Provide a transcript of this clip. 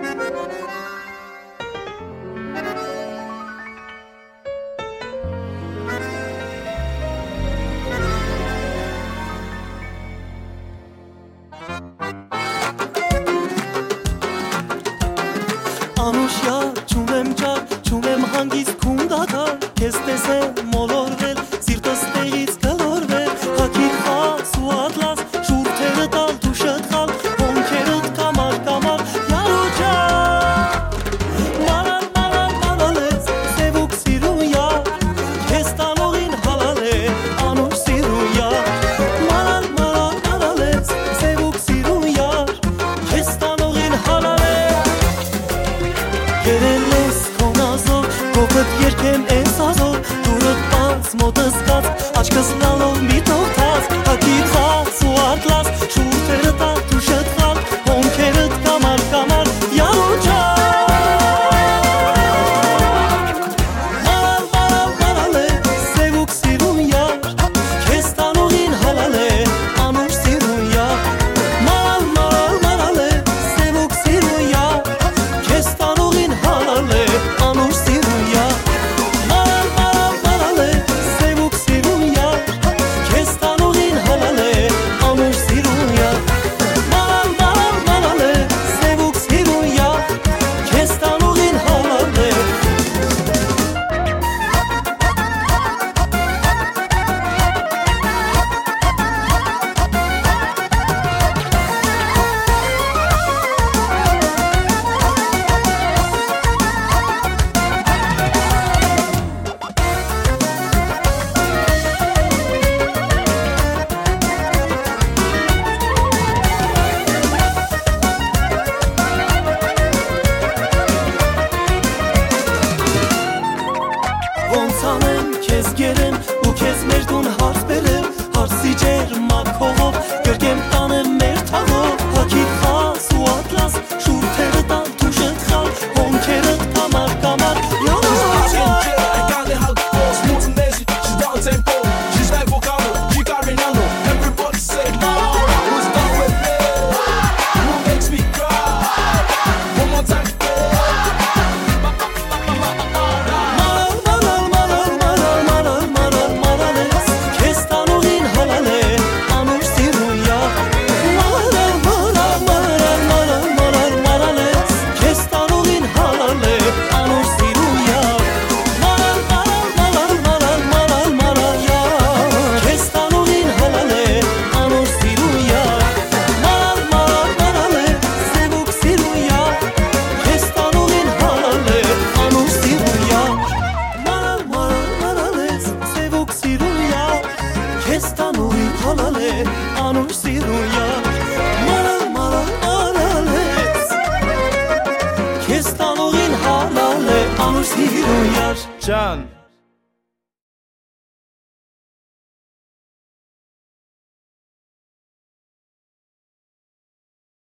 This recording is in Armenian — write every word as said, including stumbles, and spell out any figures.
Անուշյա չունեմ ճար, չունեմ հանգիստ քունդակար, քեզ տեսեմ մոլորվել, սիրտս տեղից գլորվել, հակիր խաս ու ատլաս, շուրթերը տալ, դուշըտ խալ, հոնքերըտ կամար, կամար, յարու ջար, մարալ, մարալ, մարալ ես, սևուկ սիրուն յար, քեզ տանողին հալալ է, անուշ սիրուն յար, մարալ, մարալ, մարալ ես, սևուկ սիրուն յար, քեզ տանողին հալալ է. Գերել ես կոնազով, կողըտ երկեմ ես ազով, դուրըտ պաց, մոտս կաց, աչկս լալով միտով թաց, հակիր խաց ու ատլաս, շուրթերը տալ, դուշըտ խալ, հոնքերըտ կամար, կամար, յարու ջար, մարալ, մարալ, մարալ է, սևուկ սիրուն յար, քեզ տանողին հալալ է, անուշ սիրուն յար, մարալ, մարալ, մարալ է, սևուկ սիրուն յար, քեզ տանողին հալալ է, անուշ սիրուն յար, մարալ, մարալ, մարալ է, սևուկ սիրուն յար, քեզ տանողին հալալ է, անուշ սիրուն յար, մարալ, մարալ, մարալ է, սևուկ սիրուն յար, քեզ տանողին հալալ է. Ոնց անեմ, քեզ գերեմ ու քեզ մեր տուն հարց բերեմ, հարցի ջեր մաքողով, գրկեմ տանեմ մեր թաղով, հակիր խաս ու ատլաս, շուրթերը տան, դուշըտ խալ, հոնքերըտ կամար, կամար, յարու ջար. Քեզ տանողին հալալ է, անուշ սիրուն յար, մարալ, մարալ, մարալ ես, քեզ տանողին հալալ է, անուշ սիրուն յար. Can